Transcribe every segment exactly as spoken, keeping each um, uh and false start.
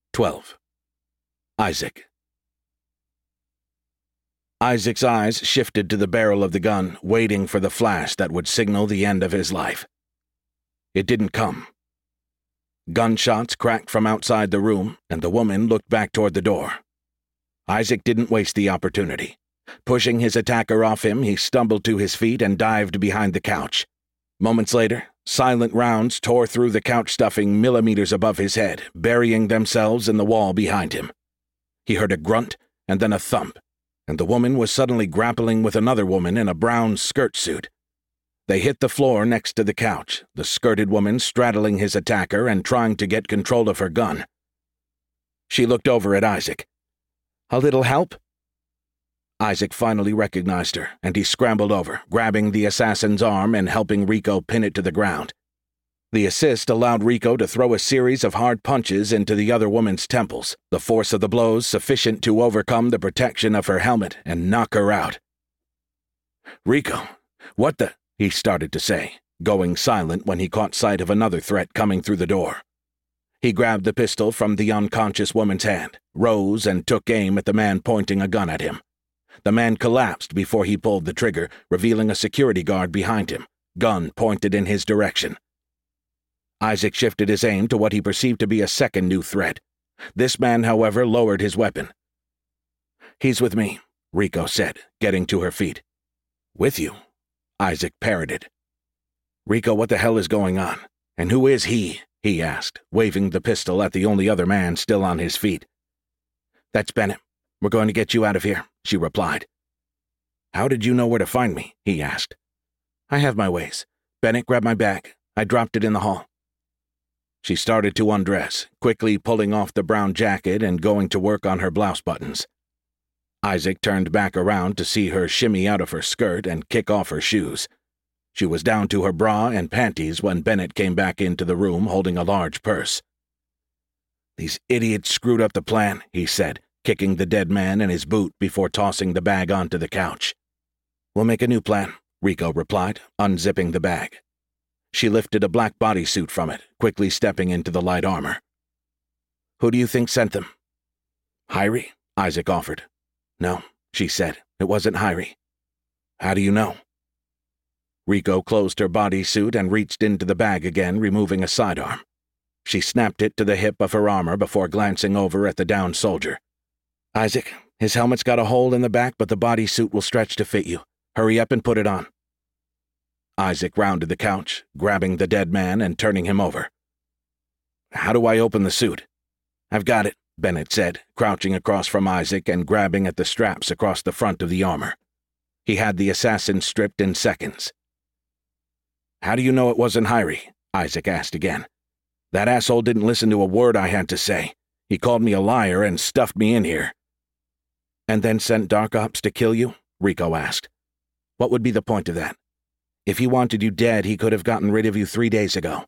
twelve. Isaac. Isaac's eyes shifted to the barrel of the gun, waiting for the flash that would signal the end of his life. It didn't come. Gunshots cracked from outside the room, and the woman looked back toward the door. Isaac didn't waste the opportunity. Pushing his attacker off him, he stumbled to his feet and dived behind the couch. Moments later, silent rounds tore through the couch stuffing millimeters above his head, burying themselves in the wall behind him. He heard a grunt and then a thump, and the woman was suddenly grappling with another woman in a brown skirt suit. They hit the floor next to the couch, the skirted woman straddling his attacker and trying to get control of her gun. She looked over at Isaac. "A little help?" Isaac finally recognized her, and he scrambled over, grabbing the assassin's arm and helping Rico pin it to the ground. The assist allowed Rico to throw a series of hard punches into the other woman's temples, the force of the blows sufficient to overcome the protection of her helmet and knock her out. "Rico, what the—" he started to say, going silent when he caught sight of another threat coming through the door. He grabbed the pistol from the unconscious woman's hand, rose, and took aim at the man pointing a gun at him. The man collapsed before he pulled the trigger, revealing a security guard behind him, gun pointed in his direction. Isaac shifted his aim to what he perceived to be a second new threat. This man, however, lowered his weapon. "He's with me," Rico said, getting to her feet. "With you?" Isaac parroted. "Rico, what the hell is going on? And who is he?" he asked, waving the pistol at the only other man still on his feet. "That's Bennett. We're going to get you out of here," she replied. "How did you know where to find me?" he asked. "I have my ways. Bennett, grab my bag. I dropped it in the hall." She started to undress, quickly pulling off the brown jacket and going to work on her blouse buttons. Isaac turned back around to see her shimmy out of her skirt and kick off her shoes. She was down to her bra and panties when Bennett came back into the room holding a large purse. "These idiots screwed up the plan," he said, kicking the dead man in his boot before tossing the bag onto the couch. "We'll make a new plan," Rico replied, unzipping the bag. She lifted a black bodysuit from it, quickly stepping into the light armor. "Who do you think sent them?" "Hyrie," Isaac offered. "No," she said. "It wasn't Hyrie." "How do you know?" Rico closed her bodysuit and reached into the bag again, removing a sidearm. She snapped it to the hip of her armor before glancing over at the downed soldier. "Isaac, his helmet's got a hole in the back, but the bodysuit will stretch to fit you. Hurry up and put it on." Isaac rounded the couch, grabbing the dead man and turning him over. "How do I open the suit?" "I've got it," Bennett said, crouching across from Isaac and grabbing at the straps across the front of the armor. He had the assassin stripped in seconds. "How do you know it wasn't Hyrie?" Isaac asked again. "That asshole didn't listen to a word I had to say. He called me a liar and stuffed me in here." "And then sent Dark Ops to kill you?" Rico asked. "What would be the point of that? If he wanted you dead, he could have gotten rid of you three days ago."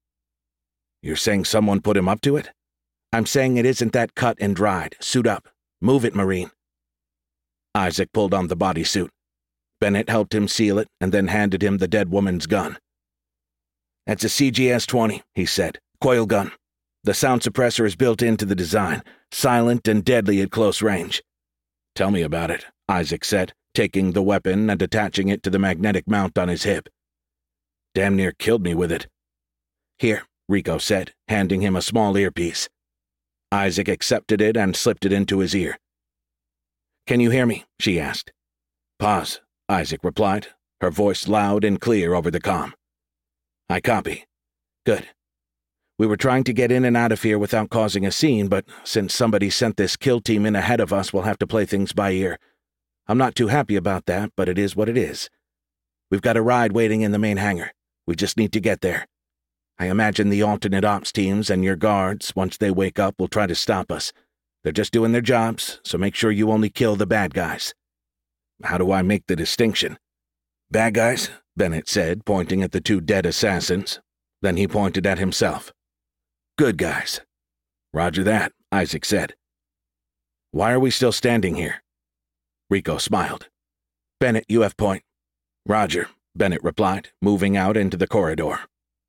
"You're saying someone put him up to it?" "I'm saying it isn't that cut and dried. Suit up. Move it, Marine." Isaac pulled on the bodysuit. Bennett helped him seal it and then handed him the dead woman's gun. "That's a C G S twenty, he said. "Coil gun. The sound suppressor is built into the design, silent and deadly at close range." "Tell me about it," Isaac said, taking the weapon and attaching it to the magnetic mount on his hip. "Damn near killed me with it." "Here," Rico said, handing him a small earpiece. Isaac accepted it and slipped it into his ear. "Can you hear me?" she asked. "Pause," Isaac replied, her voice loud and clear over the comm. "I copy." "Good. We were trying to get in and out of here without causing a scene, but since somebody sent this kill team in ahead of us, we'll have to play things by ear. I'm not too happy about that, but it is what it is. We've got a ride waiting in the main hangar. We just need to get there. I imagine the alternate ops teams and your guards, once they wake up, will try to stop us. They're just doing their jobs, so make sure you only kill the bad guys." "How do I make the distinction?" "Bad guys," Bennett said, pointing at the two dead assassins. Then he pointed at himself. "Good guys." "Roger that," Isaac said. "Why are we still standing here?" Rico smiled. "Bennett, you have point." "Roger," Bennett replied, moving out into the corridor.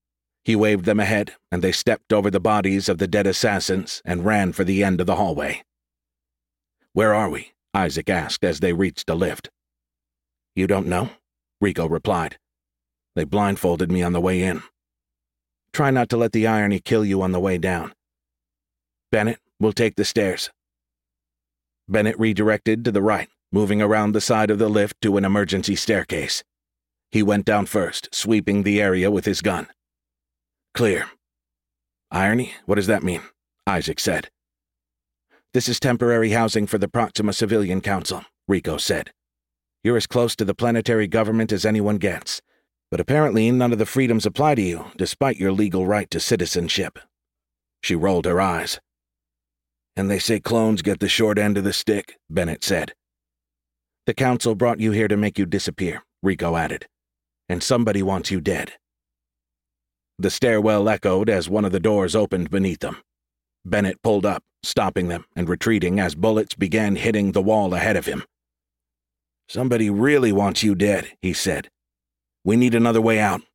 He waved them ahead, and they stepped over the bodies of the dead assassins and ran for the end of the hallway. "Where are we?" Isaac asked as they reached a lift. "You don't know?" Rico replied. "They blindfolded me on the way in. Try not to let the irony kill you on the way down. Bennett, we'll take the stairs." Bennett redirected to the right, moving around the side of the lift to an emergency staircase. He went down first, sweeping the area with his gun. "Clear." "Irony? What does that mean?" Isaac said. "This is temporary housing for the Proxima Civilian Council," Rico said. "You're as close to the planetary government as anyone gets, but apparently none of the freedoms apply to you, despite your legal right to citizenship." She rolled her eyes. "And they say clones get the short end of the stick," Bennett said. "The Council brought you here to make you disappear," Rico added. "And somebody wants you dead." The stairwell echoed as one of the doors opened beneath them. Bennett pulled up, stopping them and retreating as bullets began hitting the wall ahead of him. "Somebody really wants you dead," he said. "We need another way out.